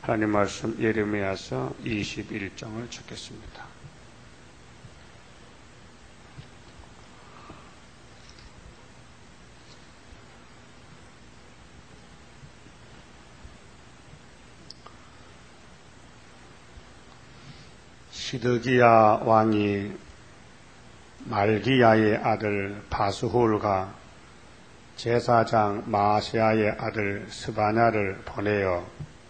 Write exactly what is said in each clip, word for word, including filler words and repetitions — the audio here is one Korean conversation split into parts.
하나님 말씀 예레미야서 이십일 장을 찾겠습니다. 시드기야 왕이 말기야의 아들 바스훌과 제사장 마아세야의 아들 스바냐를 보내어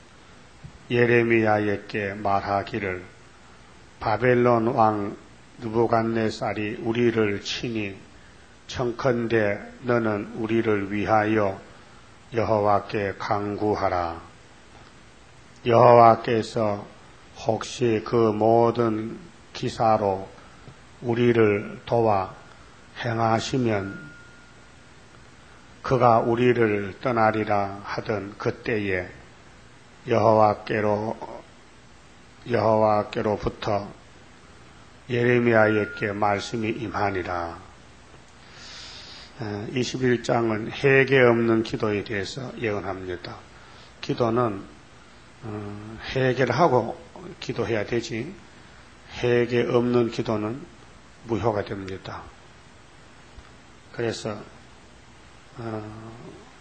예레미야에게 말하기를 바벨론 왕 느부갓네살이 우리를 치니 청컨대 너는 우리를 위하여 여호와께 간구하라. 여호와께서 혹시 그 모든 기사로 우리를 도와 행하시면 그가 우리를 떠나리라 하던 그때에 여호와께로 여호와께로부터 예레미야에게 말씀이 임하니라. 이십일 장은 해계 없는 기도에 대해서 예언합니다. 기도는 해계를 하고 기도해야 되지 해계 없는 기도는 무효가 됩니다. 그래서 어,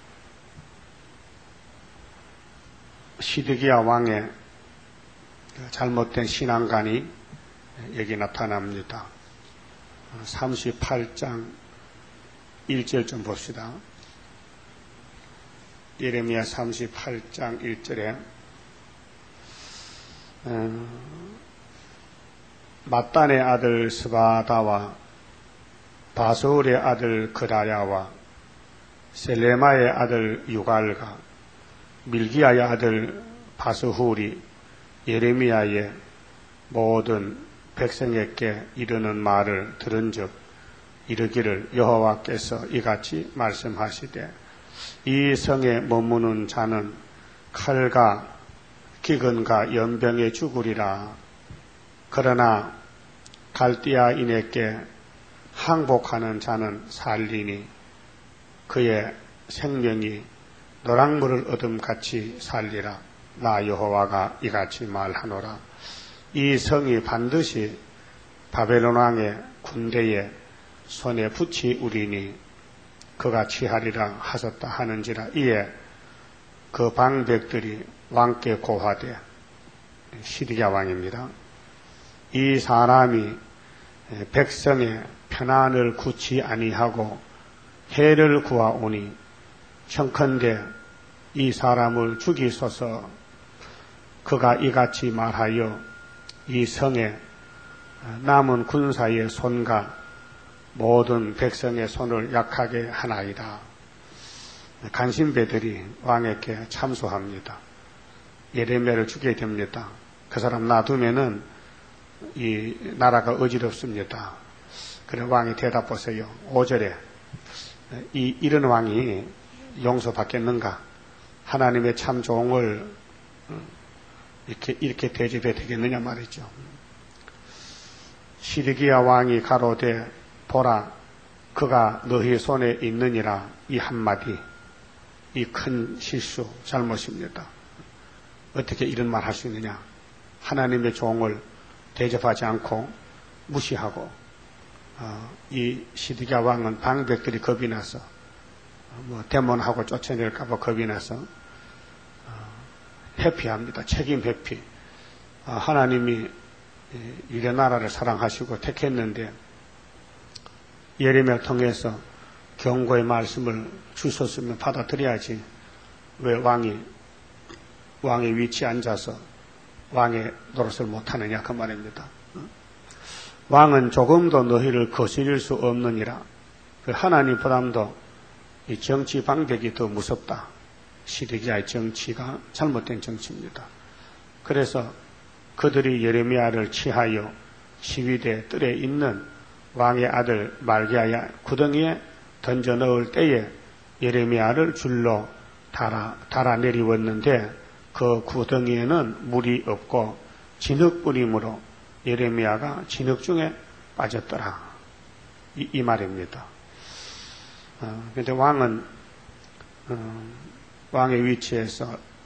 시드기야 왕의 잘못된 신앙관이 여기 나타납니다. 삼십팔 장 일 절 좀 봅시다. 예레미야 삼십팔 장 일 절에 어, mat단의 아들 스바다와 바스훌의 아들 그다랴와 셀레마의 아들 유갈과 밀기야의 아들 바스훌이 예레미야의 모든 백성에게 이르는 말을 들은즉 이르기를 여호와께서 이같이 말씀하시되 이 성에 머무는 자는 칼과 기근과 연병에 죽으리라. 그러나 갈디아인에게 항복하는 자는 살리니 그의 생명이 노랑물을 얻음같이 살리라. 나 여호와가 이같이 말하노라. 이 성이 반드시 바벨론 왕의 군대에 손에 붙이우리니 그가 취하리라 하셨다 하는지라. 이에 그 방백들이 왕께 고하되 시드기야 왕입니다. 이 사람이 백성의 편안을 굳이 아니하고 해를 구하오니 청컨대 이 사람을 죽이소서. 그가 이같이 말하여 이 성에 남은 군사의 손과 모든 백성의 손을 약하게 하나이다. 간신배들이 왕에게 참소합니다. 예레미야를 죽여야 됩니다. 그 사람 놔두면은 이 나라가 어지럽습니다. 그래 왕이 대답하세요. 오 절에 이 이런 왕이 용서받겠는가? 하나님의 참 종을 이렇게 이렇게 대접해야 되겠느냐 말이죠. 시드기야 왕이 가로되 보라 그가 너희 손에 있느니라. 이 한마디 이 큰 실수 잘못입니다. 어떻게 이런 말 할 수 있느냐? 하나님의 종을 대접하지 않고 무시하고 어, 이 시드기야 왕은 방백들이 겁이 나서 뭐 데몬하고 쫓아낼까봐 겁이 나서 어, 회피합니다. 책임 회피. 어, 하나님이 유대 나라를 사랑하시고 택했는데 예레미야를 통해서 경고의 말씀을 주셨으면 받아들여야지. 왜 왕이 왕의 위치에 앉아서 왕의 노릇을 못하느냐 그 말입니다. 왕은 조금도 너희를 거스릴 수 없느니라. 하나님보다도 이 정치 방백이 더 무섭다. 시드기야의 정치가 잘못된 정치입니다. 그래서 그들이 예레미야를 취하여 시위대 뜰에 있는 왕의 아들 말기야의 구덩이에 던져 넣을 때에 예레미야를 줄로 달아, 달아 내리웠는데 그 구덩이에는 물이 없고 진흙뿌림으로 예레미야가 진흙 중에 빠졌더라. 이, 이 말입니다. 그런데 어, 왕은 어, 왕의 위치에서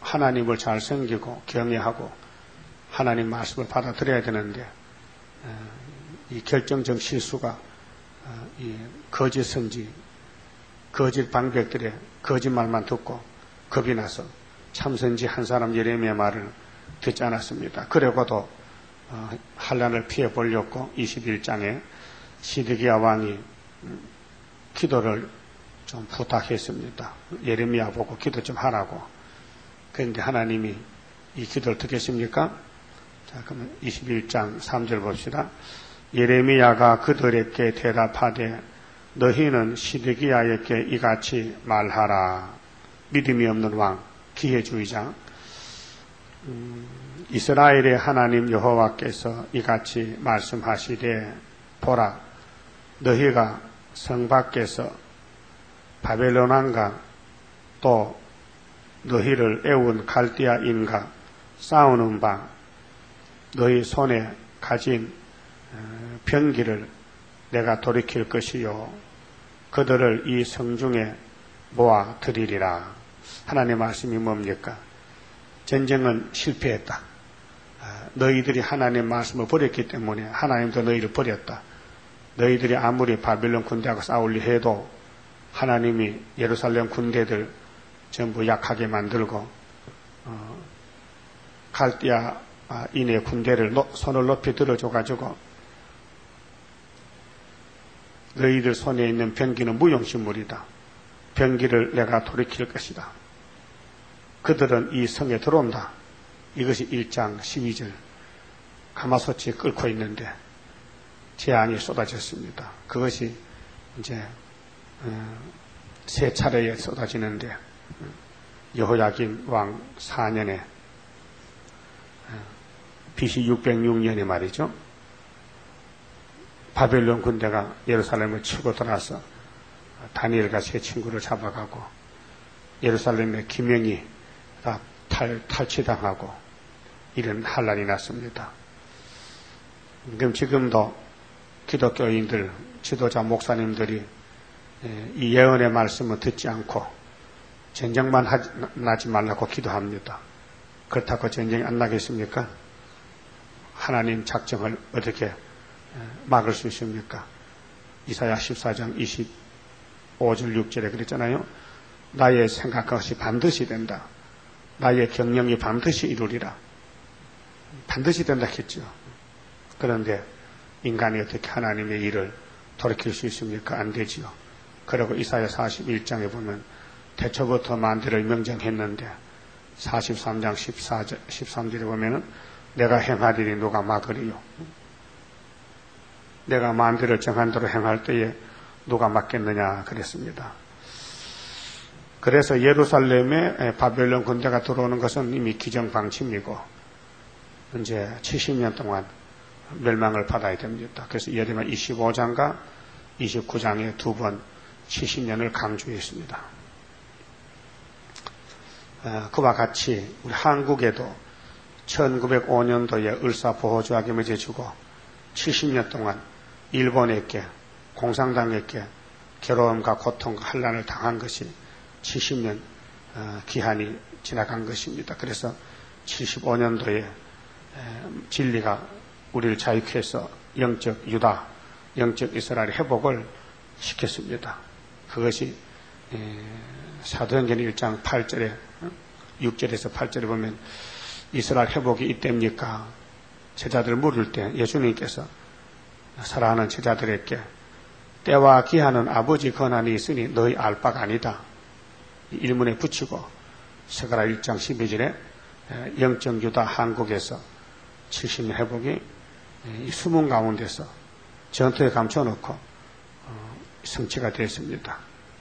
하나님을 잘 섬기고 경외하고 하나님 말씀을 받아들여야 되는데 이 결정적 실수가 이 거짓 선지, 거짓 방백들의 거짓말만 듣고 겁이 나서 참선지 한 사람 예레미야 말을 듣지 않았습니다. 그러고도 환난을 피해 보려고 이십일 장에 시드기야 왕이 기도를 좀 부탁했습니다. 예레미야 보고 기도 좀 하라고. 그런데 하나님이 이 기도를 듣겠습니까? 자, 그러면 이십일 장 삼 절 봅시다. 예레미야가 그들에게 대답하되 너희는 시드기야에게 이같이 말하라. 믿음이 없는 왕, 기회주의자. 음, 이스라엘의 하나님 여호와께서 이같이 말씀하시되 보라, 너희가 성 밖에서 바벨론 왕과 또 너희를 애운 갈디아인과 싸우는 바 너희 손에 가진 병기를 내가 돌이킬 것이요 그들을 이 성중에 모아 드리리라. 하나님의 말씀이 뭡니까? 전쟁은 실패했다. 너희들이 하나님의 말씀을 버렸기 때문에 하나님도 너희를 버렸다. 너희들이 아무리 바벨론 군대하고 싸우려 해도 하나님이 예루살렘 군대들 전부 약하게 만들고 어, 갈디아인의 군대를 노, 손을 높이 들어줘가지고 너희들 손에 있는 병기는 무용신물이다. 병기를 내가 돌이킬 것이다. 그들은 이 성에 들어온다. 이것이 일 장 십이 절 가마솥이 끓고 있는데 재앙이 쏟아졌습니다. 그것이 이제 세 차례에 쏟아지는데 여호야김 왕 사 년에 비씨 육백육 년에 말이죠. 바벨론 군대가 예루살렘을 치고 들어와서 다니엘과 세 친구를 잡아가고 예루살렘의 기명이 다 탈, 탈취당하고 이런 환란이 났습니다. 그럼 지금도 기독교인들, 지도자 목사님들이 이 예언의 말씀을 듣지 않고 전쟁만 하지, 나지 말라고 기도합니다. 그렇다고 전쟁이 안 나겠습니까? 하나님 작정을 어떻게 막을 수 있습니까? 이사야 십사 장 이십오 절 육 절에 그랬잖아요. 나의 생각한 것이 반드시 된다. 나의 경영이 반드시 이루리라. 반드시 된다 했죠. 그런데 인간이 어떻게 하나님의 일을 돌이킬 수 있습니까? 안 되지요. 그리고 이사야 사십일 장에 보면 태초부터 만대를 명정했는데 사십삼 장 십사 절, 십삼 절에 보면은 내가 행하리니 누가 막으리요. 내가 만대를 정한 대로 행할 때에 누가 막겠느냐 그랬습니다. 그래서 예루살렘에 바벨론 군대가 들어오는 것은 이미 기정방침이고 이제 칠십 년 동안 멸망을 받아야 됩니다. 그래서 예레미야 이십오 장과 이십구 장에 두 번 칠십 년을 강조했습니다. 그와 같이 우리 한국에도 천구백오 년도에 을사보호조약임을 제주고 칠십 년 동안 일본에게 공산당에게 괴로움과 고통과 환란을 당한 것이 칠십 년 기한이 지나간 것입니다. 그래서 칠십오 년도에 진리가 우리를 자유케 해서 영적 유다, 영적 이스라엘 회복을 시켰습니다. 그것이 사도행전 일 장 팔 절에 육 절에서 팔 절에 보면 이스라엘 회복이 이때입니까? 제자들 물을 때 예수님께서 사랑하는 제자들에게 때와 기한은 아버지 권한이 있으니 너희 알 바가 아니다. 일문에 붙이고 스가랴 일 장 십이 절에 영적 유다 한국에서 칠십 년 회복이 이 수문 가운데서 전투에 감춰놓고 성취가 되었습니다.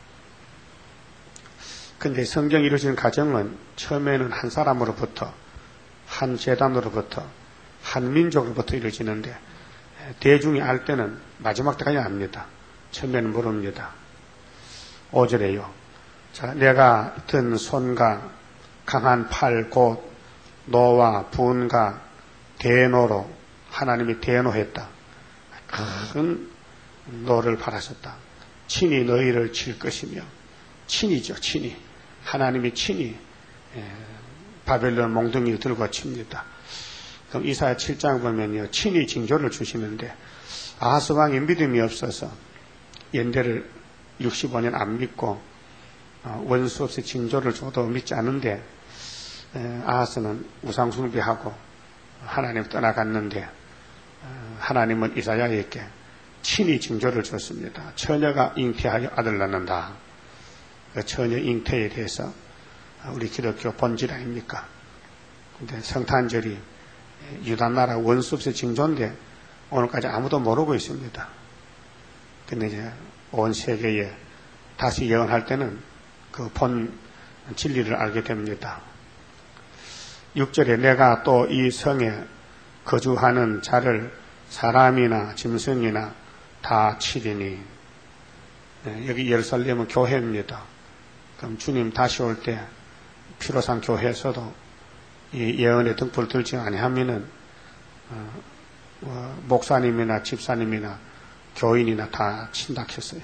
그런데 성경이 이루어지는 과정은 처음에는 한 사람으로부터 한 재단으로부터 한 민족으로부터 이루어지는데 대중이 알 때는 마지막 때까지 압니다. 처음에는 모릅니다. 오 절에요. 자, 내가 든 손과 강한 팔 곧 노와 분과 대노로 하나님이 대노했다. 큰 노를 바라셨다. 친히 너희를 칠 것이며 친이죠. 친히 하나님이 친히 바벨론 몽둥이를 들고 칩니다. 그럼 이사야 칠 장 보면요, 친히 징조를 주시는데 아하스 왕이 믿음이 없어서 연대를 육십오 년 안 믿고 원수 없이 징조를 줘도 믿지 않은데 아하스는 우상 숭배하고 하나님 떠나갔는데 하나님은 이사야에게 친히 징조를 줬습니다. 처녀가 잉태하여 아들 낳는다. 그 처녀 잉태에 대해서 우리 기독교 본질 아닙니까? 근데 성탄절이 유다나라 원수 없이 징조인데 오늘까지 아무도 모르고 있습니다. 근데 이제 온 세계에 다시 예언할 때는 그 본 진리를 알게 됩니다. 육 절에 내가 또 이 성에 거주하는 자를 사람이나 짐승이나 다 치리니. 네, 여기 예루살렘은 교회입니다. 그럼 주님 다시 올 때 피로산 교회에서도 이 예언의 등불을 들지 아니하면은 어, 어, 목사님이나 집사님이나 교인이나 다 친다 했어요.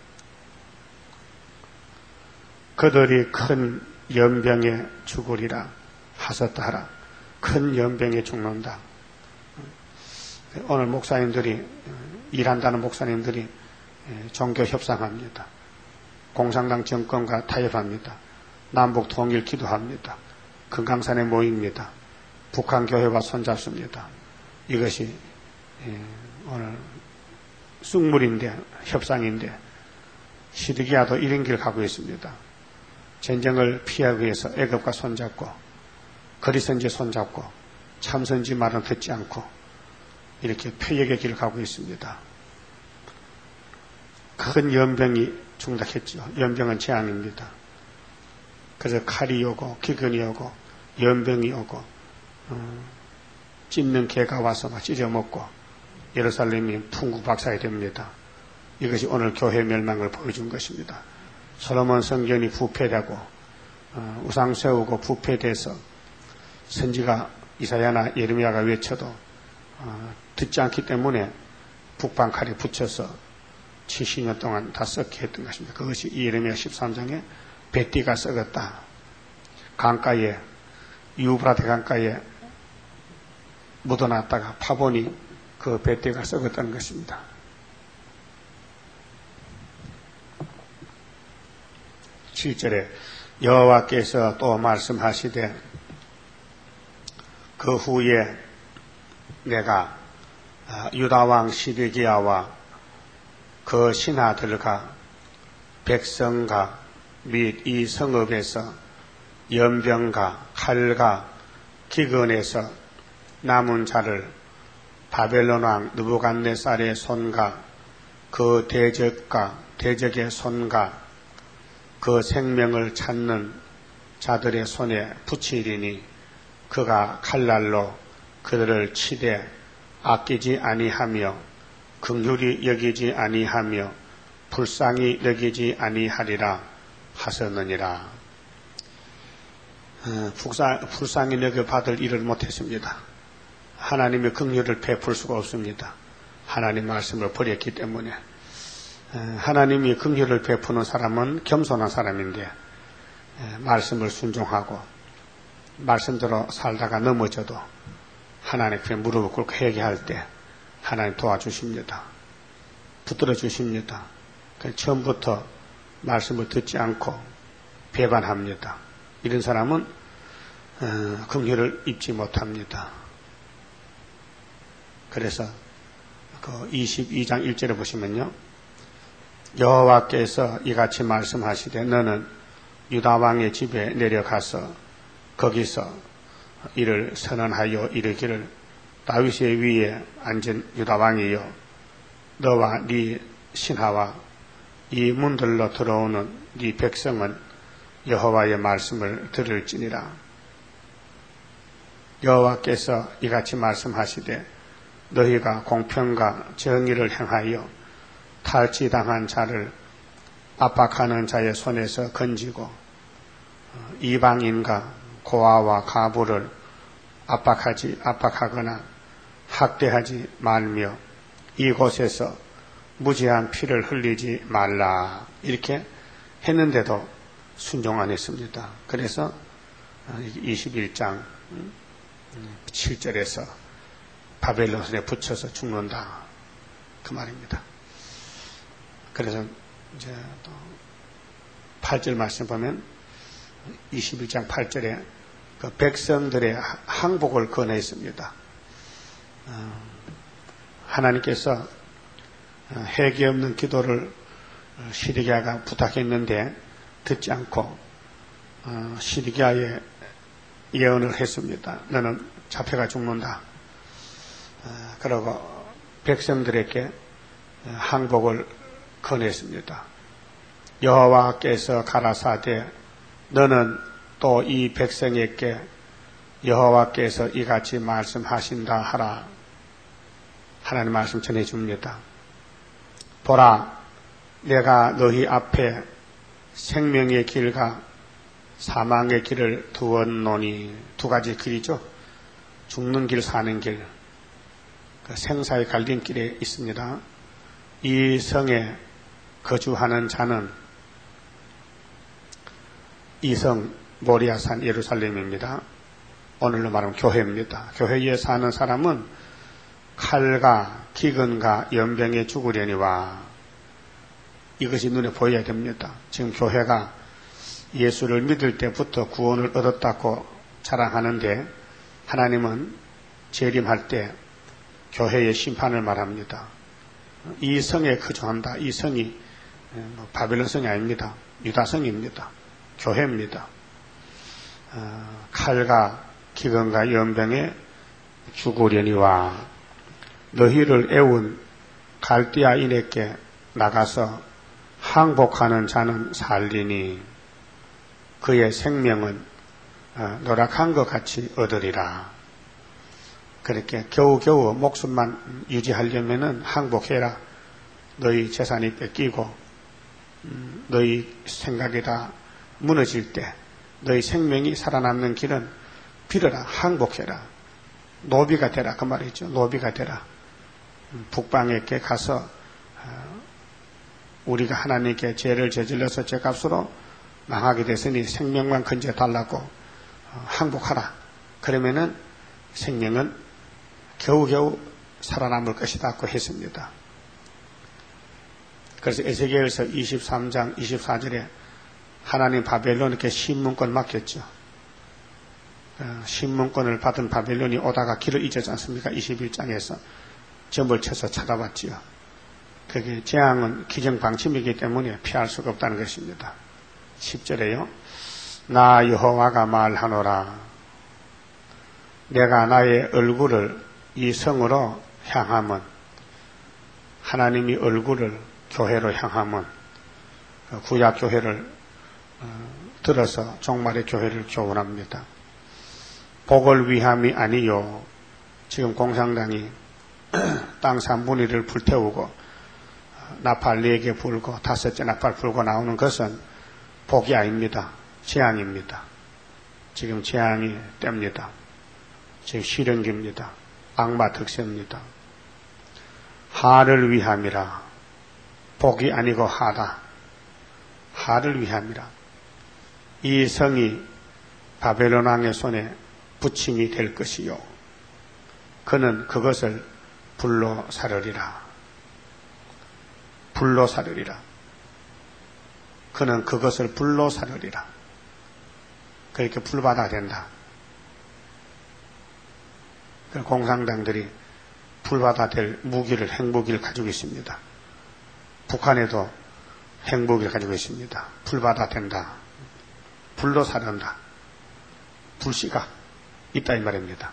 그들이 큰 연병에 죽으리라 하셨다 하라. 큰 연병에 죽는다. 오늘 목사님들이 일한다는 목사님들이 종교 협상합니다. 공산당 정권과 타협합니다. 남북 통일 기도합니다. 금강산에 모입니다. 북한 교회와 손잡습니다. 이것이 오늘 쑥물인데 협상인데 시드기야도 이런 길 가고 있습니다. 전쟁을 피하기 위해서 애굽과 손잡고 거리선지 손잡고 참선지 말은 듣지 않고 이렇게 표역의 길을 가고 있습니다. 큰 연병이 중닥했죠. 연병은 재앙입니다. 그래서 칼이 오고 기근이 오고 연병이 오고 어, 찢는 개가 와서 막 찢어먹고 예루살렘이 풍구박살이 됩니다. 이것이 오늘 교회 멸망을 보여준 것입니다. 솔로몬 성전이 부패되고 어, 우상 세우고 부패돼서 선지가 이사야나 예레미야가 외쳐도 어, 듣지 않기 때문에 북방칼에 붙여서 칠십 년 동안 다 썩게 했던 것입니다. 그것이 예레미야 십삼 장에 뱃띠가 썩었다. 강가에 유브라데 강가에 묻어놨다가 파보니 그 뱃띠가 썩었다는 것입니다. 칠 절에 여호와께서 또 말씀하시되 그 후에 내가 유다왕 시드기야와 그 신하들과 백성과 및 이 성읍에서 연병과 칼과 기근에서 남은 자를 바벨론 왕 느부갓네살의 손과 그 대적과 대적의 손과 그 생명을 찾는 자들의 손에 붙이리니 그가 칼날로 그들을 치되 아끼지 아니하며 긍휼히 여기지 아니하며 불쌍히 여기지 아니하리라 하셨느니라. 어, 불쌍, 불쌍히 여겨 받을 일을 못했습니다. 하나님의 긍휼을 베풀 수가 없습니다. 하나님 말씀을 버렸기 때문에. 어, 하나님이 긍휼을 베푸는 사람은 겸손한 사람인데 에, 말씀을 순종하고 말씀대로 살다가 넘어져도 하나님 앞에 무릎을 꿇고 회개할 때 하나님 도와주십니다. 붙들어 주십니다. 처음부터 말씀을 듣지 않고 배반합니다. 이런 사람은 어, 긍휼을 입지 못합니다. 그래서 그 이십이 장 일 절에 보시면요, 여호와께서 이같이 말씀하시되 너는 유다 왕의 집에 내려가서 거기서 이를 선언하여 이르기를 다윗의 위에 앉은 유다 왕이여 너와 네 신하와 이 문들로 들어오는 네 백성은 여호와의 말씀을 들을지니라. 여호와께서 이같이 말씀하시되 너희가 공평과 정의를 행하여 탈취당한 자를 압박하는 자의 손에서 건지고 이방인과 고아와 가부를 압박하지 압박하거나 학대하지 말며 이곳에서 무지한 피를 흘리지 말라. 이렇게 했는데도 순종 안 했습니다. 그래서 이십일 장 칠 절에서 바벨론 손에 붙여서 죽는다. 그 말입니다. 그래서 이제 또 팔 절 말씀 보면 이십일 장 팔 절에 그 백성들의 항복을 권했습니다. 하나님께서 회개 없는 기도를 시드기야가 부탁했는데 듣지 않고 시드기야에 예언을 했습니다. 너는 잡혀가 죽는다. 그러고 백성들에게 항복을 권했습니다. 여호와께서 가라사대 너는 또 이 백성에게 여호와께서 이같이 말씀하신다 하라. 하나님 말씀 전해줍니다. 보라, 내가 너희 앞에 생명의 길과 사망의 길을 두었노니. 두 가지 길이죠. 죽는 길, 사는 길. 그 생사의 갈림길에 있습니다. 이 성에 거주하는 자는 이 성 모리아산 예루살렘입니다. 오늘로 말하면 교회입니다. 교회에 사는 사람은 칼과 기근과 연병에 죽으려니와. 이것이 눈에 보여야 됩니다. 지금 교회가 예수를 믿을 때부터 구원을 얻었다고 자랑하는데 하나님은 재림할 때 교회의 심판을 말합니다. 이 성에 거주한다. 이 성이 바벨론 성이 아닙니다. 유다성입니다. 교회입니다. 어, 칼과 기근과 연병에 죽으려니와. 너희를 애운 갈대아인에게 나가서 항복하는 자는 살리니 그의 생명은 어, 노력한 것 같이 얻으리라. 그렇게 겨우겨우 목숨만 유지하려면은 항복해라. 너희 재산이 뺏기고 음, 너희 생각이 다 무너질 때 너희 생명이 살아남는 길은 빌어라. 항복해라. 노비가 되라. 그 말이죠. 노비가 되라. 북방에게 가서 우리가 하나님께 죄를 저질러서 죄값으로 망하게 됐으니 생명만 건져 달라고 항복하라. 그러면은 생명은 겨우겨우 살아남을 것이다고 했습니다. 그래서 에스겔서 이십삼 장 이십사 절에 하나님 바벨론에게 신문권 맡겼죠. 신문권을 받은 바벨론이 오다가 길을 잊었지 않습니까? 이십일 장에서 점을 쳐서 찾아봤지요. 그게 재앙은 기정방침이기 때문에 피할 수가 없다는 것입니다. 십 절에요. 나 여호와가 말하노라. 내가 나의 얼굴을 이 성으로 향하면, 하나님이 얼굴을 교회로 향하면, 구약 교회를 들어서 종말의 교회를 교훈합니다. 복을 위함이 아니요. 지금 공산당이 땅 삼분의 일을 불태우고 나팔 네 개 불고 다섯째 나팔 불고 나오는 것은 복이 아닙니다. 재앙입니다. 지금 재앙이 뗍니다. 지금 실현기입니다. 악마 특세입니다. 하를 위함이라. 복이 아니고 하다. 하를 위함이라. 이 성이 바벨론 왕의 손에 부침이 될 것이요. 그는 그것을 불로 사르리라. 불로 사르리라. 그는 그것을 불로 사르리라. 그렇게 불받아야 된다. 공산당들이 불받아 될 무기를, 핵무기를 가지고 있습니다. 북한에도 핵무기를 가지고 있습니다. 불받아 된다. 불로 사른다. 불씨가 있다 이 말입니다.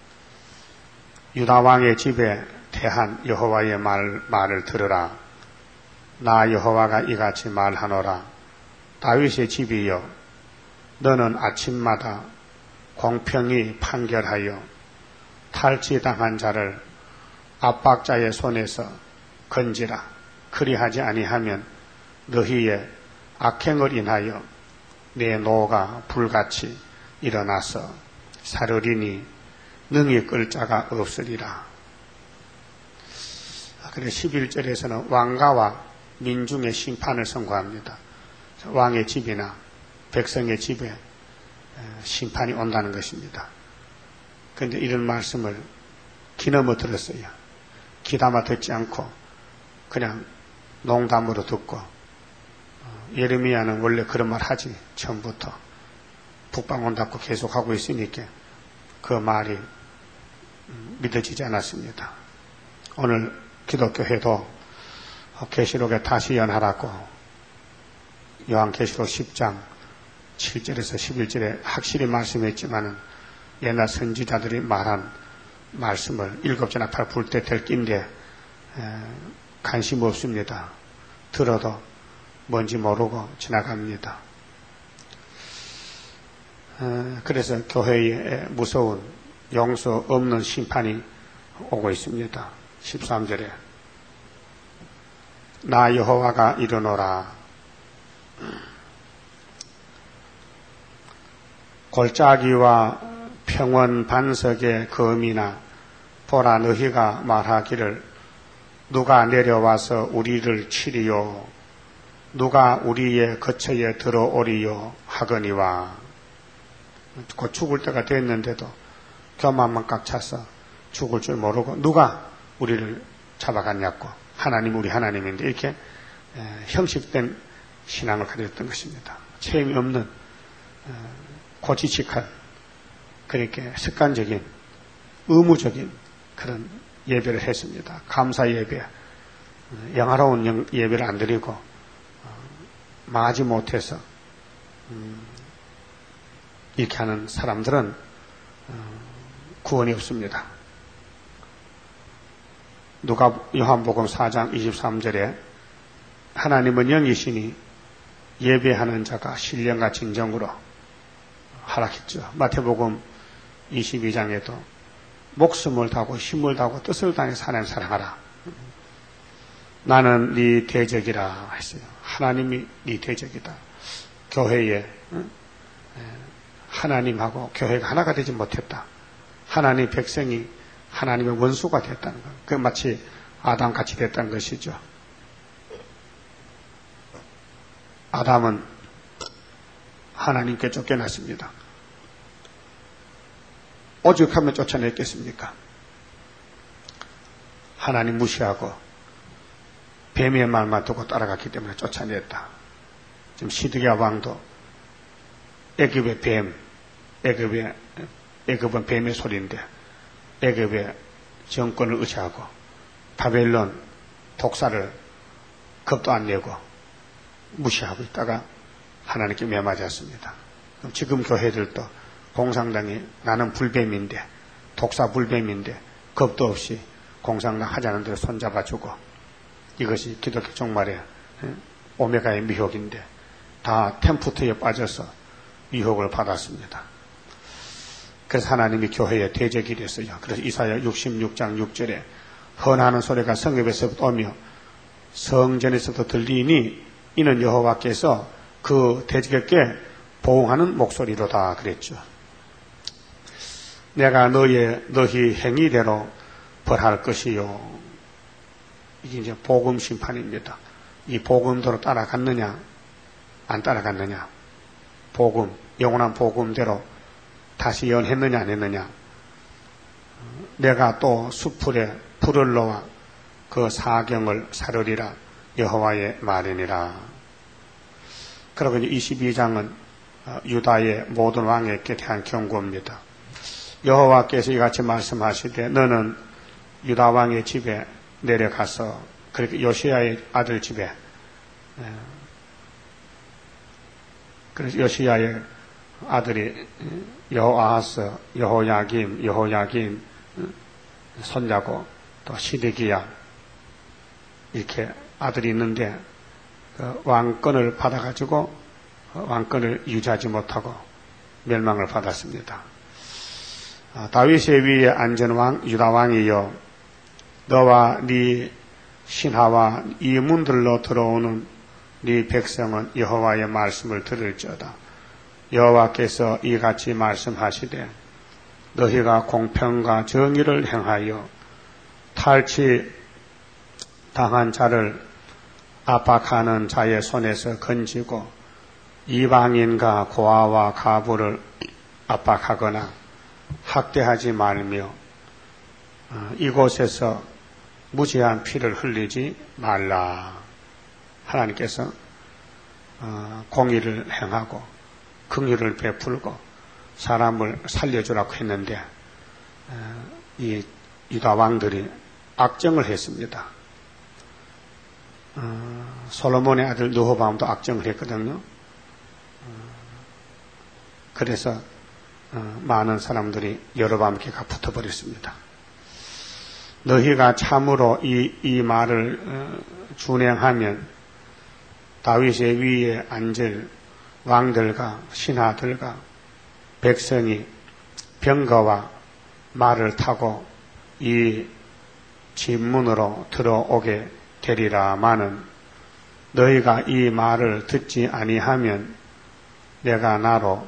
유다 왕의 집에 대한 여호와의 말, 말을 들으라. 나 여호와가 이같이 말하노라. 다윗의 집이여, 너는 아침마다 공평히 판결하여 탈취당한 자를 압박자의 손에서 건지라. 그리하지 아니하면 너희의 악행을 인하여 내 노가 불같이 일어나서 사르리니 능히 끌 자가 없으리라. 그래서 십일 절에서는 왕가와 민중의 심판을 선고합니다. 왕의 집이나 백성의 집에 심판이 온다는 것입니다. 그런데 이런 말씀을 귀넘어 들었어요. 귀담아 듣지 않고 그냥 농담으로 듣고, 예레미야는 원래 그런 말 하지, 처음부터 북방온답고 계속 하고 있으니까 그 말이 믿어지지 않았습니다. 오늘 기독교회도 계시록에 다시 연하라고 요한계시록 십 장 칠 절에서 십일 절에 확실히 말씀했지만은 옛날 선지자들이 말한 말씀을 일곱 전 앞을 불 때 될 낀데 관심 없습니다. 들어도 뭔지 모르고 지나갑니다. 그래서 교회에 무서운 용서 없는 심판이 오고 있습니다. 십삼 절에 나 여호와가 이르노라. 골짜기와 평원 반석의 검이나 보라 너희가 말하기를 누가 내려와서 우리를 치리요 누가 우리의 거처에 들어오리요 하거니와. 곧 죽을 때가 됐는데도 교만만 꽉 차서 죽을 줄 모르고 누가 우리를 잡아갔냐고. 하나님 우리 하나님인데 이렇게 형식된 신앙을 가졌던 것입니다. 책임이 없는 고지식한 그렇게 습관적인 의무적인 그런 예배를 했습니다. 감사 예배, 영화로운 예배를 안 드리고 망하지 못해서 이렇게 하는 사람들은 구원이 없습니다. 누가 요한복음 사 장 이십삼 절에 하나님은 영이시니 예배하는 자가 신령과 진정으로 하락했죠. 마태복음 이십이 장에도 목숨을 다하고 힘을 다하고 뜻을 다해서 하나님 사랑하라. 나는 네 대적이라 했어요. 하나님이 네 대적이다. 교회에 하나님하고 교회가 하나가 되지 못했다. 하나님 백성이 하나님의 원수가 됐다는 것. 그 마치 아담같이 됐다는 것이죠. 아담은 하나님께 쫓겨났습니다. 오죽하면 쫓아냈겠습니까? 하나님 무시하고 뱀의 말만 듣고 따라갔기 때문에 쫓아냈다. 지금 시드기야 왕도 애굽의 뱀, 애굽의 애굽은 뱀의 소리인데 애굽의 정권을 의지하고 바벨론 독사를 겁도 안 내고 무시하고 있다가 하나님께 매맞았습니다. 그럼 지금 교회들도 공산당이 나는 불뱀인데 독사 불뱀인데 겁도 없이 공산당 하자는 대로 손잡아주고 이것이 기독교 종말의 오메가의 미혹인데 다 템프트에 빠져서 미혹을 받았습니다. 그래서 하나님이 교회에 대적이 됐어요. 그래서 이사야 육십육 장 육 절에 헌하는 소리가 성읍에서부터 오며 성전에서부터 들리니 이는 여호와께서 그 대적에게 보응하는 목소리로다 그랬죠. 내가 너의 너희 행위대로 벌할 것이요. 이게 이제 복음 심판입니다. 이 복음대로 따라갔느냐 안 따라갔느냐. 복음 영원한 복음대로 다시 연했느냐 안 했느냐. 내가 또 수풀에 불을 놓아 그 사경을 사르리라 여호와의 말이니라. 그리고 이제 이십이 장은 유다의 모든 왕에게 대한 경고입니다. 여호와께서 이같이 말씀하시되 너는 유다 왕의 집에 내려가서 그렇게 요시야의 아들 집에 그래서 요시야의 아들이 여호아하스, 여호야김, 여호야김 손자고 또 시드기야 이렇게 아들이 있는데 그 왕권을 받아가지고 왕권을 유지하지 못하고 멸망을 받았습니다. 다윗의 위에 앉은 왕 유다 왕이여 너와 네 신하와 이 문들로 들어오는 네 백성은 여호와의 말씀을 들을지어다. 여호와께서 이같이 말씀하시되 너희가 공평과 정의를 행하여 탈취 당한 자를 압박하는 자의 손에서 건지고 이방인과 고아와 가부를 압박하거나 학대하지 말며 어, 이곳에서 무죄한 피를 흘리지 말라. 하나님께서 어, 공의를 행하고 긍휼을 베풀고 사람을 살려주라고 했는데 어, 이 유다 왕들이 악정을 했습니다. 어, 솔로몬의 아들 느호밤도 악정을 했거든요. 어, 그래서 어, 많은 사람들이 여로보암에게 붙어버렸습니다. 너희가 참으로 이, 이 말을 어, 준행하면 다윗의 위에 앉을 왕들과 신하들과 백성이 병거와 말을 타고 이 집문으로 들어오게 되리라마는 너희가 이 말을 듣지 아니하면 내가 나로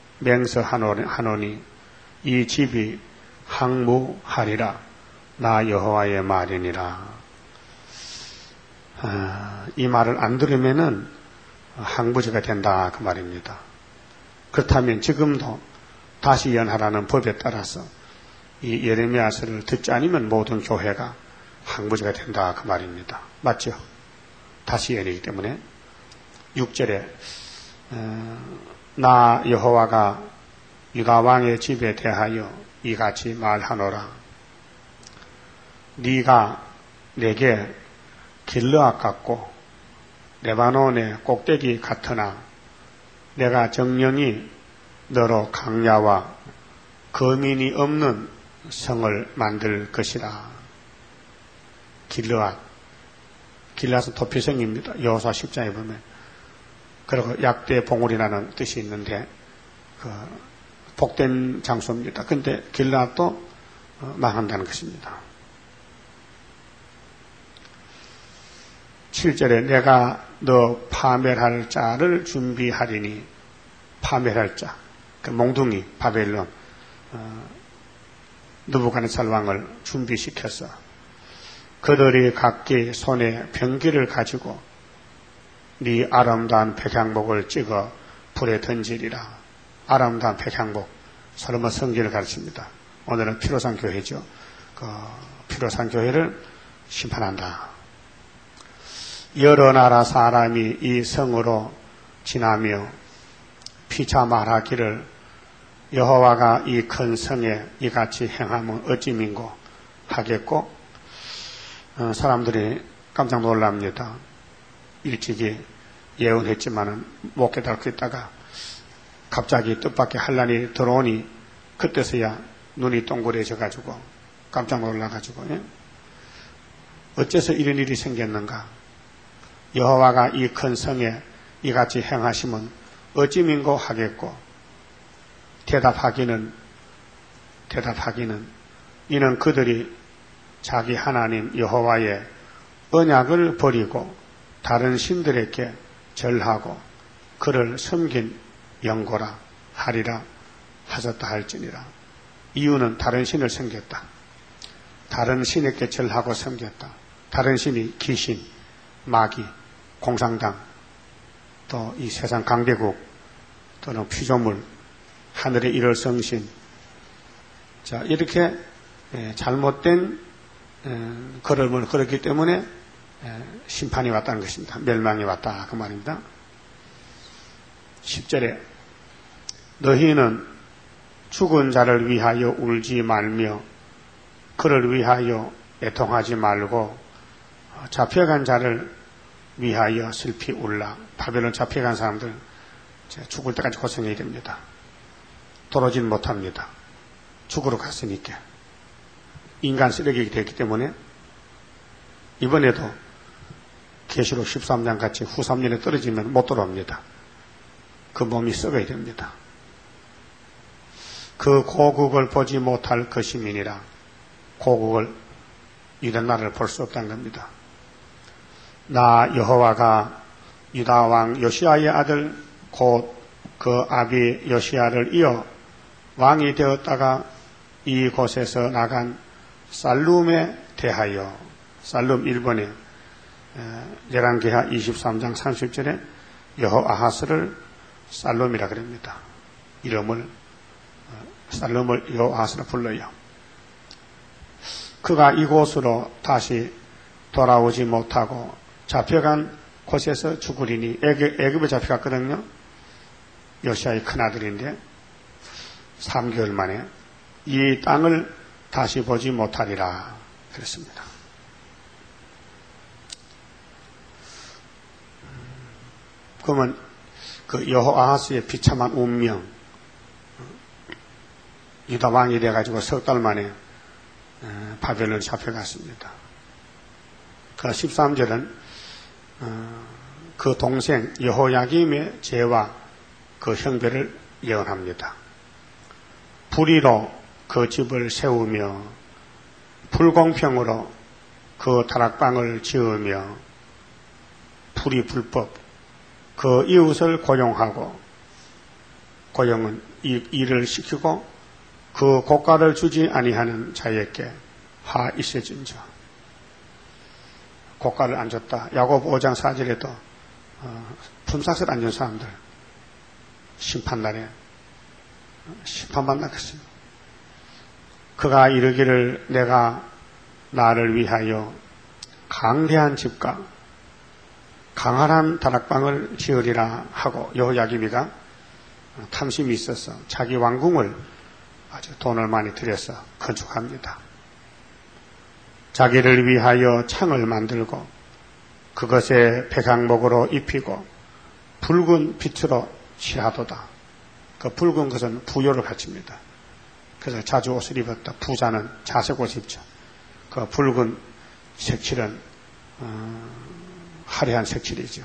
맹세하노니 이 집이 항무하리라. 나 여호와의 말이니라. 아, 이 말을 안 들으면은 항부제가 된다 그 말입니다. 그렇다면 지금도 다시 연하라는 법에 따라서 이 예레미야서를 듣지 않으면 모든 교회가 항부제가 된다 그 말입니다. 맞죠? 다시 연이기 때문에 육 절에 어, 나 여호와가 유다 왕의 집에 대하여 이같이 말하노라. 네가 내게 길르앗 같고 레바논의 꼭대기 같으나 내가 정령이 너로 강야와 거민이 없는 성을 만들 것이라. 길르앗, 길르앗은 도피성입니다. 여호수아 십 장에 보면. 그리고 약대 봉우리라는 뜻이 있는데 그 복된 장소입니다. 근데 길르앗도 망한다는 것입니다. 칠 절에 내가 너 파멸할 자를 준비하리니, 파멸할 자, 그 몽둥이 바벨론 어, 느부갓네살 왕을 준비시켜서 그들이 각기 손에 병기를 가지고 네 아름다운 백향목을 찍어 불에 던지리라. 아름다운 백향목, 솔로몬 성기를 가르칩니다. 오늘은 피로산 교회죠. 그 피로산 교회를 심판한다. 여러 나라 사람이 이 성으로 지나며 피차 말하기를 여호와가 이 큰 성에 이같이 행하면 어찌 민고 하겠고, 어, 사람들이 깜짝 놀랍니다. 일찍이 예언했지만은 못 깨닫고 있다가 갑자기 뜻밖의 환란이 들어오니 그때서야 눈이 동그래져 가지고 깜짝 놀라 가지고 예? 어째서 이런 일이 생겼는가? 여호와가 이 큰 성에 이같이 행하시면 어찌 민고 하겠고, 대답하기는 대답하기는 이는 그들이 자기 하나님 여호와의 언약을 버리고 다른 신들에게 절하고 그를 섬긴 영고라 하리라 하셨다 할지니라. 이유는 다른 신을 섬겼다. 다른 신에게 절하고 섬겼다. 다른 신이 귀신, 마귀, 공산당, 또 이 세상 강대국, 또는 피조물, 하늘의 일월 성신. 자, 이렇게 잘못된 걸음을 걸었기 때문에 심판이 왔다는 것입니다. 멸망이 왔다 그 말입니다. 십 절에 너희는 죽은 자를 위하여 울지 말며 그를 위하여 애통하지 말고 잡혀간 자를 위하여 슬피 울라. 바벨론 잡혀간 사람들 죽을 때까지 고생해야 됩니다. 돌아오진 못합니다. 죽으러 갔으니까. 인간 쓰레기가 되기 때문에 이번에도 계시록 십삼 장 같이 후 삼 년에 떨어지면 못 돌아옵니다. 그 몸이 썩어야 됩니다. 그 고국을 보지 못할 것임이니라. 고국을 이런 나라를 볼 수 없다는 겁니다. 나 여호와가 유다 왕 요시아의 아들 곧 그 아비 요시아를 이어 왕이 되었다가 이곳에서 나간 살룸에 대하여, 살룸 일 번에 열왕기하 이십삼 장 삼십 절에 여호아하스를 살룸이라 그럽니다. 이름을 살름을 여호아스로 불러요. 그가 이곳으로 다시 돌아오지 못하고 잡혀간 곳에서 죽으리니 애굽, 애굽에 잡혀갔거든요. 요시아의 큰아들인데 삼 개월 만에 이 땅을 다시 보지 못하리라 그랬습니다. 그러면 그 여호아하스의 비참한 운명, 유다 왕이 돼가지고 석 달 만에 바벨론 잡혀갔습니다. 그 십삼 절은 그 동생 여호야김의 죄와 그 형벌을 예언합니다. 불의로 그 집을 세우며 불공평으로 그 다락방을 지으며 불의 불법 그 이웃을 고용하고 고용은 일을 시키고 그 고가를 주지 아니하는 자에게 화 있어진저. 고가를 안 줬다. 야고보 오 장 사 절에도 어, 품삯을 안 준 사람들 심판날에 심판받겠습니다. 그가 이르기를 내가 나를 위하여 강대한 집과 강활한 다락방을 지으리라 하고 여호야김이가 탐심이 있어서 자기 왕궁을 아주 돈을 많이 들여서 건축합니다. 자기를 위하여 창을 만들고 그것에 백향목으로 입히고 붉은 빛으로 칠하도다. 그 붉은 것은 부요를 가집니다. 그래서 자주 옷을 입었다. 부자는 자색 옷을 입죠. 그 붉은 색칠은 어, 화려한 색칠이죠.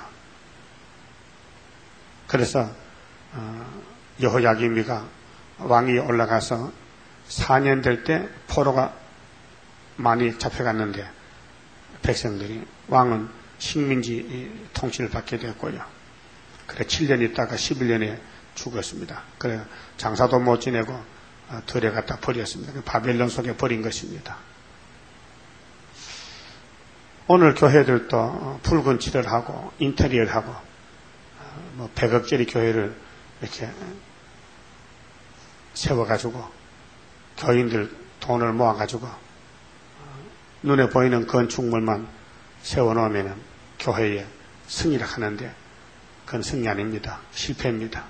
그래서 어, 여호야김이가 왕이 올라가서 사 년 될 때 포로가 많이 잡혀갔는데 백성들이 왕은 식민지 통치를 받게 되었고요. 그래 칠 년 있다가 십일 년에 죽었습니다. 그래 장사도 못 지내고 들에 갖다 버렸습니다. 바벨론 속에 버린 것입니다. 오늘 교회들도 붉은 칠을 하고 인테리어를 하고 뭐 백억짜리 교회를 이렇게 세워가지고 교인들 돈을 모아가지고 눈에 보이는 건축물만 세워놓으면 교회에 승리를 하는데 그건 승리 아닙니다. 실패입니다.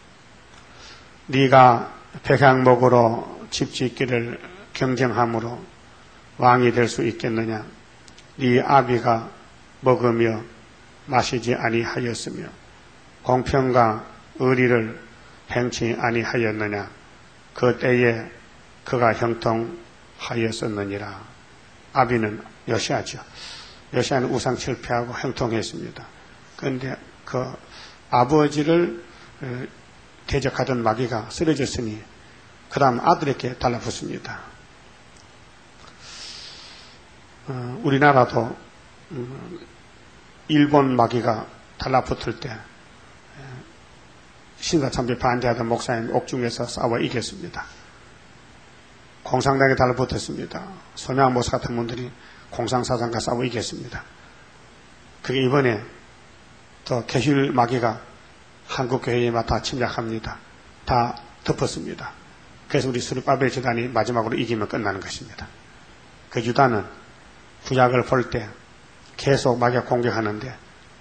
네가 백향목으로 집 짓기를 경쟁함으로 왕이 될 수 있겠느냐? 네 아비가 먹으며 마시지 아니하였으며 공평과 의리를 행치 아니하였느냐? 그 때에 그가 형통하였었느니라. 아비는 요시아죠. 요시아는 우상 실패하고 형통했습니다. 그런데 그 아버지를 대적하던 마귀가 쓰러졌으니 그 다음 아들에게 달라붙습니다. 어, 우리나라도 음, 일본 마귀가 달라붙을 때 신사참배 반대하던 목사님 옥중에서 싸워 이겼습니다. 공산당에 달라붙었습니다. 손양모사 같은 분들이 공상사상과 싸워 이겼습니다. 그게 이번에 또 개실 마귀가 한국교회에 다 침략합니다. 다 덮었습니다. 그래서 우리 스룹바벨 재단이 마지막으로 이기면 끝나는 것입니다. 그 유다는 구약을 볼 때 계속 마귀가 공격하는데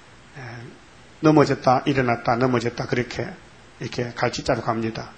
넘어졌다 일어났다 넘어졌다 그렇게 이렇게 갈치자로 갑니다.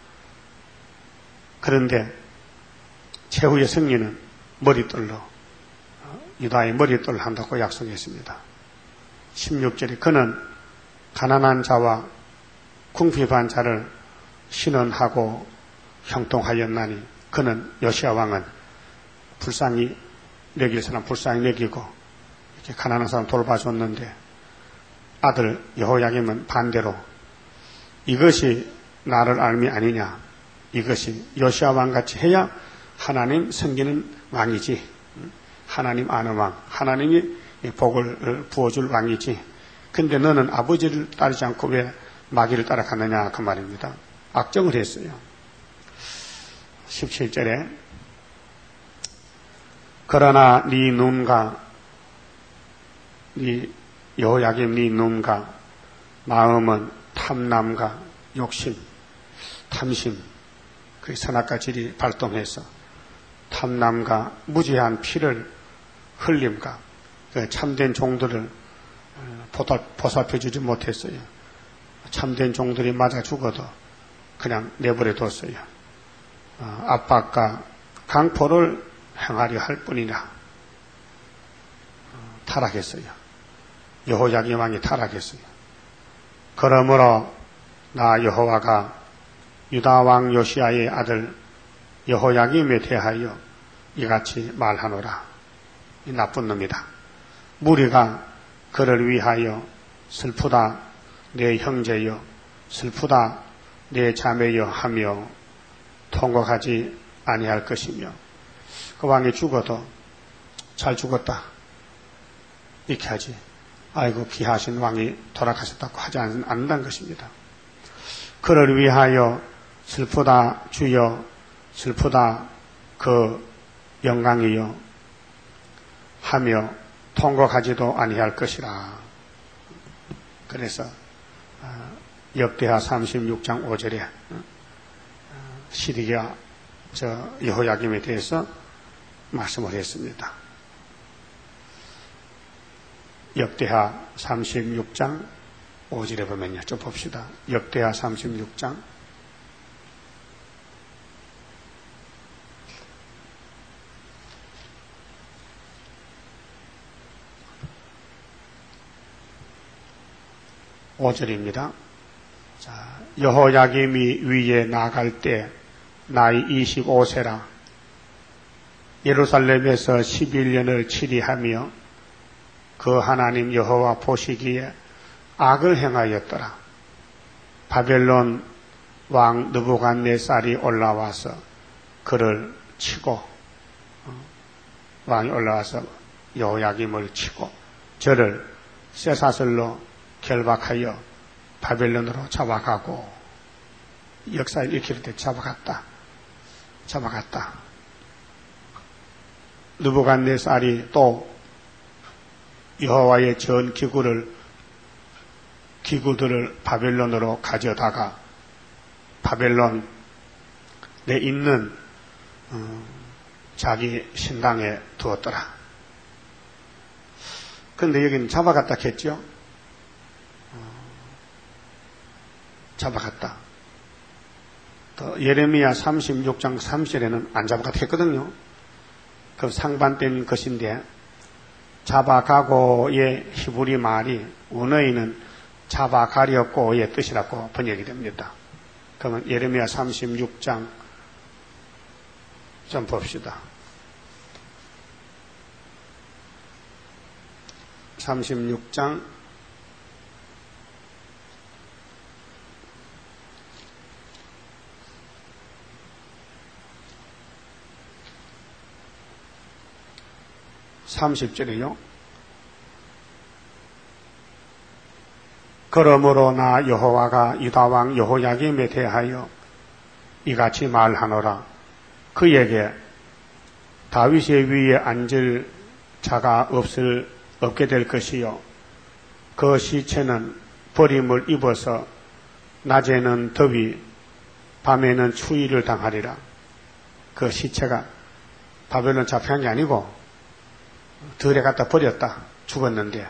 그런데 최후의 승리는 머리떨로 유다의 머리떨로 한다고 약속했습니다. 십육 절에 그는 가난한 자와 궁핍한 자를 신원하고 형통하였나니 그는 요시야 왕은 불쌍히 여길 사람 불쌍히 여기고 이렇게 가난한 사람 돌봐줬는데 아들 여호야김은 반대로 이것이 나를 알미 아니냐, 이것이 요시야 왕같이 해야 하나님 섬기는 왕이지, 하나님 아는 왕, 하나님이 복을 부어줄 왕이지. 근데 너는 아버지를 따르지 않고 왜 마귀를 따라갔느냐 그 말입니다. 악정을 했어요. 십칠 절에 그러나 네 눈과 네 여호야김 네 눈과 마음은 탐남과 욕심, 탐심, 그 선악과 질이 발동해서 탐남과 무지한 피를 흘림과 그 참된 종들을 보살펴주지 못했어요. 참된 종들이 맞아 죽어도 그냥 내버려 뒀어요. 압박과 강포를 행하려 할 뿐이라 타락했어요. 여호야김 왕이 타락했어요. 그러므로 나 여호와가 유다 왕 요시야의 아들 여호야김에 대하여 이같이 말하노라. 이 나쁜 놈이다. 무리가 그를 위하여 슬프다 내 형제여 슬프다 내 자매여 하며 통곡하지 아니할 것이며 그 왕이 죽어도 잘 죽었다 이렇게 하지 아이고 귀하신 왕이 돌아가셨다고 하지 않는다는 것입니다. 그를 위하여 슬프다 주여 슬프다 그 영광이여 하며 통곡하지도 아니할 것이라. 그래서 역대하 삼십육 장 오 절에 시드기야 저 여호야김에 대해서 말씀을 했습니다. 역대하 삼십육 장 오 절에 보면요. 좀 봅시다. 역대하 삼십육 장 오 절입니다. 자, 여호야김이 위에 나갈 때 나이 이십오 세라 예루살렘에서 십일 년을 치리하며 그 하나님 여호와 보시기에 악을 행하였더라. 바벨론 왕 느부갓네살이 올라와서 그를 치고 왕이 올라와서 여호야김을 치고 저를 쇠사슬로 결박하여 바벨론으로 잡아가고 역사에 읽힐 때 잡아갔다. 잡아갔다. 느부갓네살이 또 여호와의 전 기구를 기구들을 바벨론으로 가져다가 바벨론 내 있는 어, 자기 신당에 두었더라. 그런데 여기는 잡아갔다 했죠. 어, 잡아갔다. 또 예레미야 삼십육 장 삼 절에는 안 잡아갔다 했거든요. 그 상반된 것인데 잡아가고의 히브리 말이 원어에는 잡아가려고의 뜻이라고 번역이 됩니다. 그러면 예레미야 삼십육 장 좀 봅시다. 삼십육 장 삼십 절이요. 그러므로 나 여호와가 유다왕 여호야김에 대하여 이같이 말하노라. 그에게 다윗의 위에 앉을 자가 없을 없게 될 것이요 그 시체는 버림을 입어서 낮에는 더위 밤에는 추위를 당하리라. 그 시체가 바벨론 잡혀간 게 아니고 들에 갖다 버렸다. 죽었는데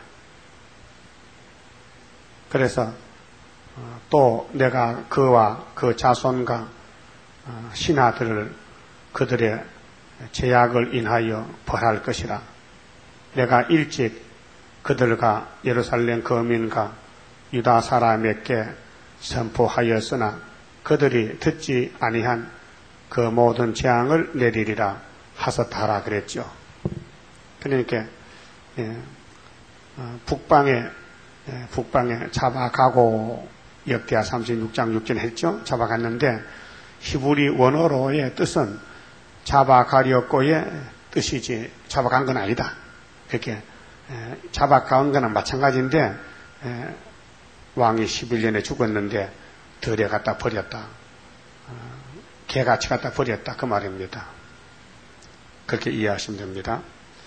그래서 또 내가 그와 그 자손과 신하들을 그들의 죄악을 인하여 벌할 것이라. 내가 일찍 그들과 예루살렘 거민과 유다 사람에게 선포하였으나 그들이 듣지 아니한 그 모든 재앙을 내리리라 하셨다라 그랬죠. 그러니까 예, 어, 북방에 예, 북방에 잡아가고 역대하 삼십육 장 육 절 했죠. 잡아갔는데 히브리 원어로의 뜻은 잡아가려고의 뜻이지 잡아간 건 아니다. 그렇게 에, 잡아간 거는 마찬가지인데 에, 왕이 십일 년에 죽었는데 들에 갖다 버렸다. 어, 개같이 갖다 버렸다. 그 말입니다. 그렇게 이해하시면 됩니다.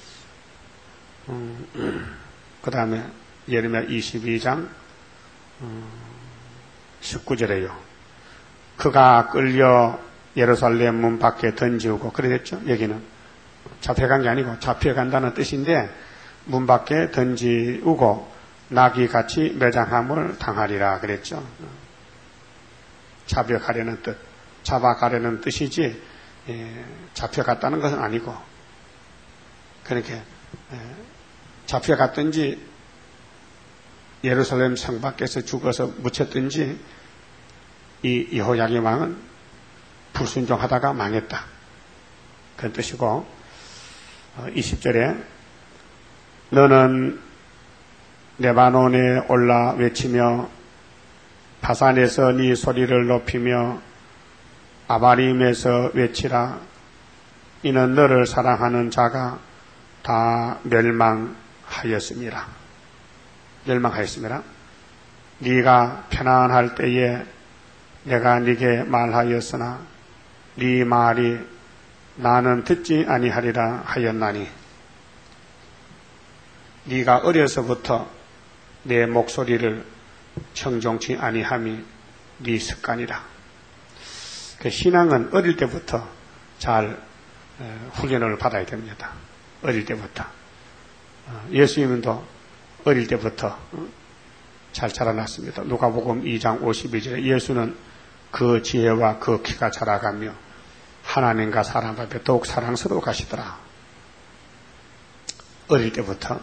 음, 그 다음에 예레미야 이십이 장 음, 십구 절에요. 그가 끌려 예루살렘 문 밖에 던지우고 그랬죠. 여기는 잡혀간 게 아니고 잡혀간다는 뜻인데 문 밖에 던지우고 나귀같이 매장함을 당하리라 그랬죠. 잡혀가려는 뜻, 잡아가려는 뜻이지 예, 잡혀갔다는 것은 아니고 그렇게 예, 잡혀갔든지 예루살렘 성 밖에서 죽어서 묻혔든지 이 여호야김 왕은 불순종하다가 망했다. 그런 뜻이고 이십 절에 너는 레바논에 올라 외치며 바산에서 네 소리를 높이며 아바림에서 외치라. 이는 너를 사랑하는 자가 다 멸망하였습니다. 멸망하였습니다. 네가 편안할 때에 내가 네게 말하였으나 네 말이 나는 듣지 아니하리라 하였나니 네가 어려서부터 내 목소리를 청종치 아니함이 네 습관이라. 그 신앙은 어릴 때부터 잘 훈련을 받아야 됩니다. 어릴 때부터. 예수님도 어릴 때부터 잘 자라났습니다. 누가복음 이 장 오십이 절에 예수는 그 지혜와 그 키가 자라가며 하나님과 사람 앞에 더욱 사랑스러워 가시더라. 어릴 때부터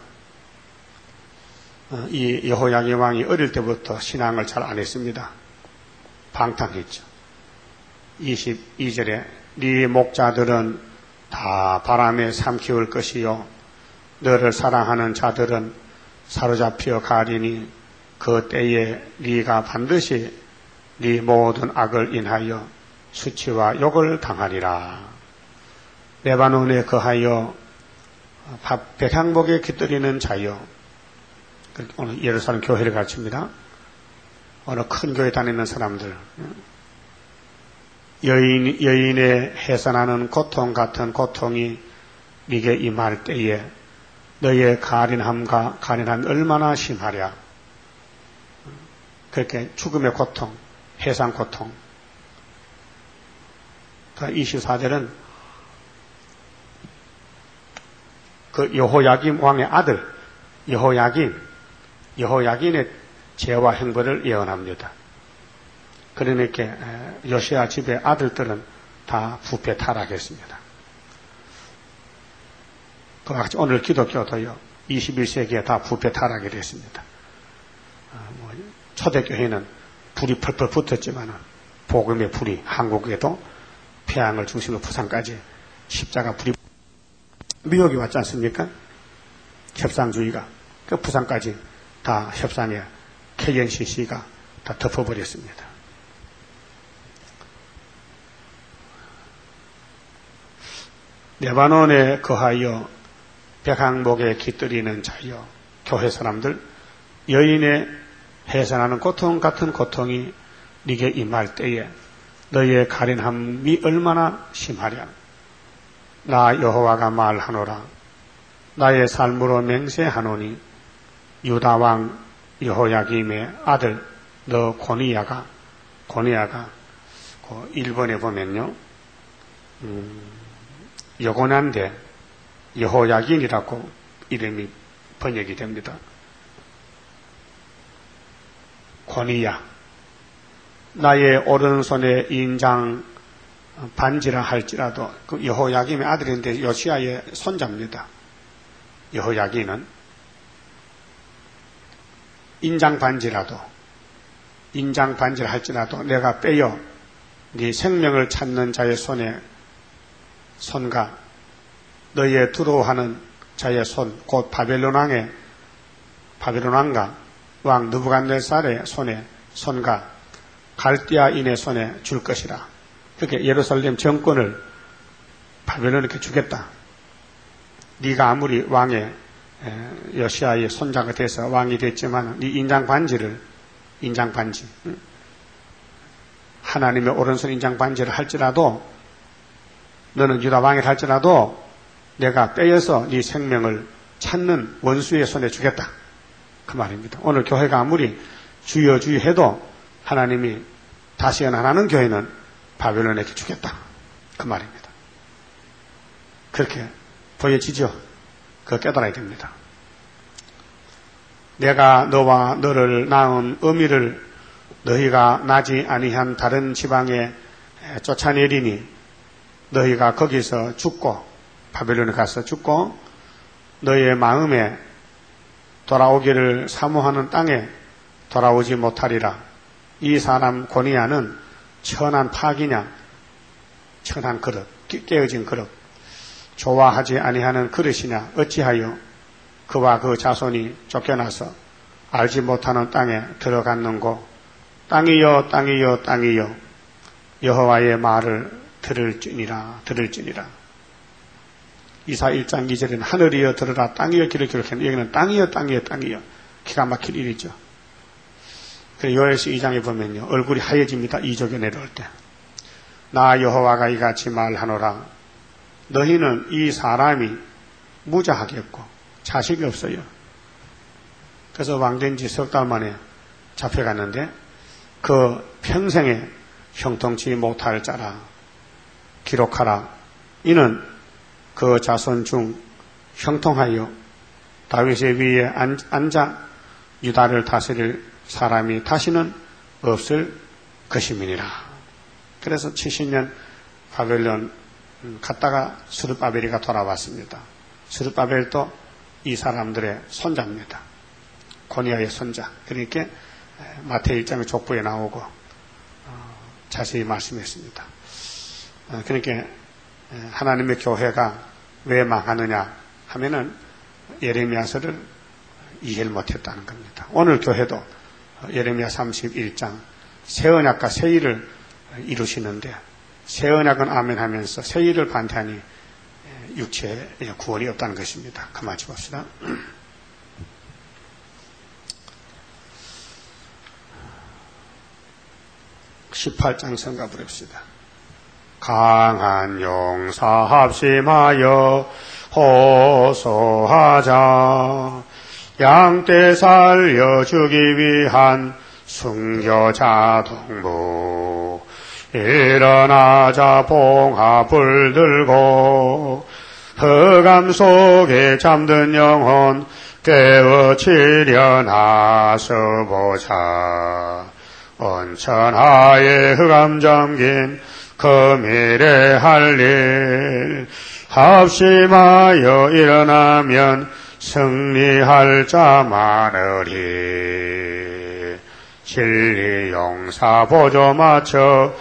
이 여호야김 왕이 어릴 때부터 신앙을 잘 안 했습니다. 방탕했죠. 이십이 절에 네 목자들은 다 바람에 삼키울 것이요 너를 사랑하는 자들은 사로잡혀 가리니 그 때에 네가 반드시 네 모든 악을 인하여 수치와 욕을 당하리라. 레바논에 거하여 백향목에 깃들이는 자여. 오늘 예루살렘 교회를 가르칩니다. 어느 큰 교회 다니는 사람들, 여인, 여인의 해산하는 고통 같은 고통이 네게 임할 때에 너의 가련함과 가련함이 얼마나 심하랴. 그렇게 죽음의 고통, 해산 고통. 이십사 절은 그 여호야김 왕의 아들 여호야김 여호야김의 죄와 행보를 예언합니다. 그러니까 요시야 집의 아들들은 다 부패 타락했습니다. 그와 같이 오늘 기독교도요 이십일 세기에 다 부패 타락이 됐습니다. 초대교회는 불이 펄펄 붙었지만 복음의 불이 한국에도 평양을 중심으로 부산까지 십자가 불이 미혹이 왔지 않습니까? 협상주의가 그 부산까지 다 협상에 케이엔씨씨가 다 덮어버렸습니다. 레바논에 거하여 백향목에 깃들이는 자여 교회 사람들 여인의 해산하는 고통 같은 고통이 네게 임할 때에 너의 가련함이 얼마나 심하랴. 나 여호와가 말하노라. 나의 삶으로 맹세하노니 유다왕 여호야김의 아들 너 고니야가 고니야가 그 일본에 보면요 음, 여고난데 여호야김이라고 이름이 번역이 됩니다. 고니야 나의 오른손에 인장 반지라 할지라도 그 여호야김의 아들인데 요시야의 손자입니다. 여호야김은 인장 반지라도 인장 반지라 할지라도 내가 빼어 네 생명을 찾는 자의 손에 손과 너의 두려워하는 자의 손 곧 바벨론 왕의 바벨론 왕과 왕 느부갓네살의 손에 손과 갈대아인의 손에 줄 것이라. 그렇게 예루살렘 정권을 바벨론에게 주겠다. 네가 아무리 왕의 요시아의 손자가 돼서 왕이 됐지만 네 인장 반지를 인장 반지 하나님의 오른손 인장 반지를 할지라도 너는 유다 왕이 할지라도 내가 빼어서 네 생명을 찾는 원수의 손에 주겠다. 그 말입니다. 오늘 교회가 아무리 주여 주여 해도 하나님이 다시 연한하는 교회는 바벨론에게 주겠다. 그 말입니다. 그렇게 보여지죠. 그거 깨달아야 됩니다. 내가 너와 너를 낳은 어미를 너희가 나지 아니한 다른 지방에 쫓아내리니 너희가 거기서 죽고 바벨론에 가서 죽고 너희의 마음에 돌아오기를 사모하는 땅에 돌아오지 못하리라. 이 사람 고니야는 천한 파기냐, 천한 그릇, 깨어진 그릇, 좋아하지 아니하는 그릇이냐, 어찌하여 그와 그 자손이 쫓겨나서 알지 못하는 땅에 들어갔는고. 땅이여 땅이여 땅이여 여호와의 말을 들을지니라 들을지니라. 이사 일 장 이 절에는 하늘이여 들으라 땅이여 귀를 기울이라. 여기는 땅이여 땅이여 땅이여. 기가 막힐 일이죠. 요엘서 이 장에 보면요, 얼굴이 하얘집니다. 이적에 내려올 때. 나 여호와가 이같이 말하노라. 너희는 이 사람이 무자하겠고 자식이 없어요. 그래서 왕된 지 석 달 만에 잡혀갔는데 그 평생에 형통치 못할 자라 기록하라. 이는 그 자손 중 형통하여 다윗의 위에 앉아 유다를 다스릴 사람이 다시는 없을 것임이니라. 그래서 칠십 년 바벨론 갔다가 스룹바벨이가 돌아왔습니다. 스룹바벨도 이 사람들의 손자입니다. 고니야의 손자. 그러니까 마태일 장의 족보에 나오고 자세히 말씀했습니다. 그러니까 하나님의 교회가 왜 망하느냐 하면은 예레미야서를 이해를 못했다는 겁니다. 오늘 교회도 예레미야 삼십일 장 새 언약과 새 일을 이루시는데 새 언약은 아멘 하면서 새 일을 반대하니 육체의 구원이 없다는 것입니다. 가만히 봅시다. 십팔 장 성가 부릅시다. 강한 용사 합심하여 호소하자. 양떼 살려주기 위한 순교자 동무. 일어나자 봉합을 들고 흑암 속에 잠든 영혼 깨우치려 나서보자. 온천하에 흑암 잠긴 그 미래 할 일 합심하여 일어나면 승리할 자 많으리. 진리 용사 보조 맞춰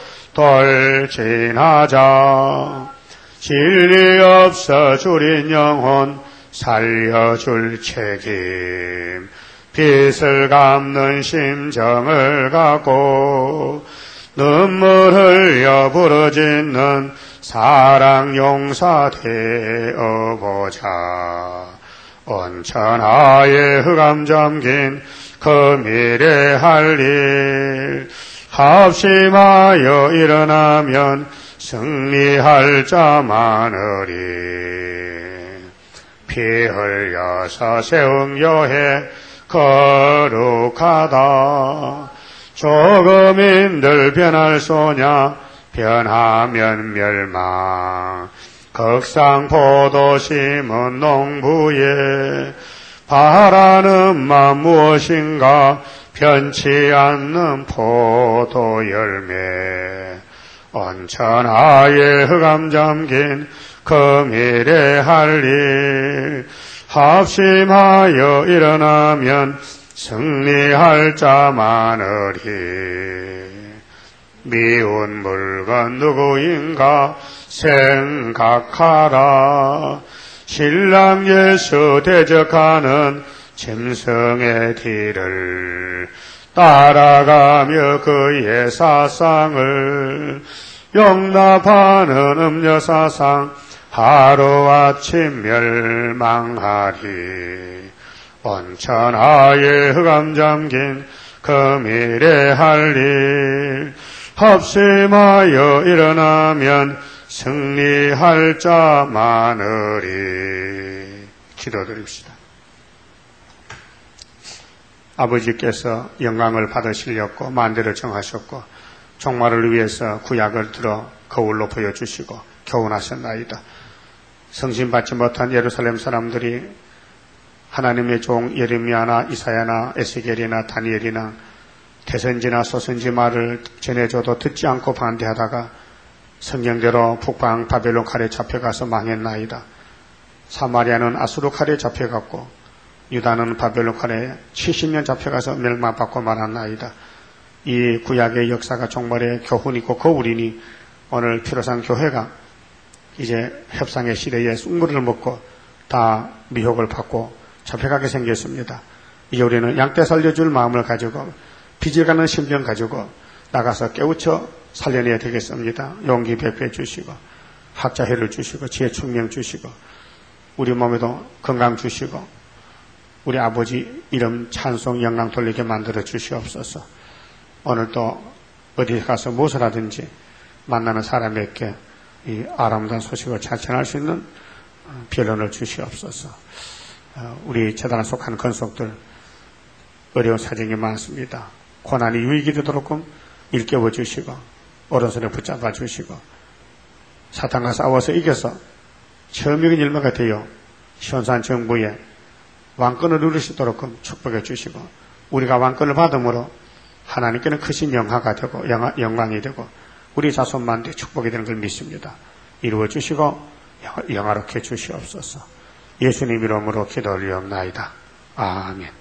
돌진하자. 진리 없어 줄인 영혼 살려줄 책임. 빛을 갚는 심정을 갖고 눈물 흘려 부르짖는 사랑 용사 되어보자. 온천하에 흑암 잠긴 그 미래 할 일 합심하여 일어나면 승리할 자 많으리. 피 흘려서 세운 교회 거룩하다. 조금인들 변할 소냐 변하면 멸망. 극상포도 심은 농부에 바라는 맘 무엇인가 변치 않는 포도 열매. 온천하에 흑암 잠긴 그 미래 할 일 합심하여 일어나면 승리할 자 많으리. 미운 물건 누구인가 생각하라. 신랑 예수 대적하는 짐승의 뒤를 따라가며 그의 사상을 용납하는 음녀 사상 하루아침 멸망하리. 온천하에 흑암 잠긴 그 미래 할 일 합심하여 일어나면 승리할 자 많으리. 기도드립시다. 아버지께서 영광을 받으시려고 만대를 정하셨고 종말을 위해서 구약을 들어 거울로 보여주시고 교훈하셨나이다. 성신받지 못한 예루살렘 사람들이 하나님의 종 예레미야나 이사야나 에스겔이나 다니엘이나 태선지나 소선지 말을 전해줘도 듣지 않고 반대하다가 성경대로 북방 바벨론 칼에 잡혀가서 망했나이다. 사마리아는 아수르 칼에 잡혀갔고 유다는 바벨론 칼에 칠십 년 잡혀가서 멸망받고 말았나이다. 이 구약의 역사가 종말의 교훈이고 거울이니 오늘 피로산 교회가 이제 협상의 시대에 쑥물을 먹고 다 미혹을 받고 잡혀가게 생겼습니다. 이제 우리는 양떼 살려줄 마음을 가지고 빚을 심정 가지고 나가서 깨우쳐 살려내야 되겠습니다. 용기 베풀어 주시고 학자회를 주시고 지혜 충명 주시고 우리 몸에도 건강 주시고 우리 아버지 이름 찬송 영광 돌리게 만들어 주시옵소서. 오늘도 어디 가서 무엇을 하든지 만나는 사람에게 이 아름다운 소식을 찬찬할 수 있는 변론을 주시옵소서. 우리 재단에 속한 건속들 어려운 사정이 많습니다. 고난이 유익이 되도록 일깨워 주시고 오른손에 붙잡아 주시고 사탄과 싸워서 이겨서 처음이건 일마가 되어 현산 정부에 왕권을 누릴 수 있도록 축복해 주시고 우리가 왕권을 받음으로 하나님께는 크신 영화가 되고 영광이 되고 우리 자손만대 축복이 되는 걸 믿습니다. 이루어 주시고 영화롭게 주시옵소서. 예수님 이름으로 기도 올리옵나이다. 아멘.